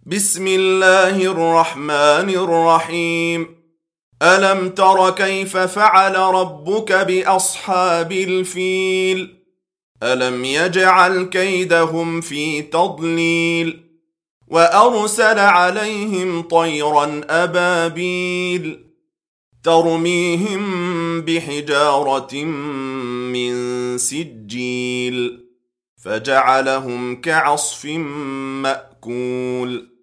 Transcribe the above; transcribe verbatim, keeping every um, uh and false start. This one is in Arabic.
بسم الله الرحمن الرحيم. ألم تر كيف فعل ربك بأصحاب الفيل؟ ألم يجعل كيدهم في تضليل وأرسل عليهم طيرا أبابيل ترميهم بحجارة من سجيل فجعلهم كعصف مأكول.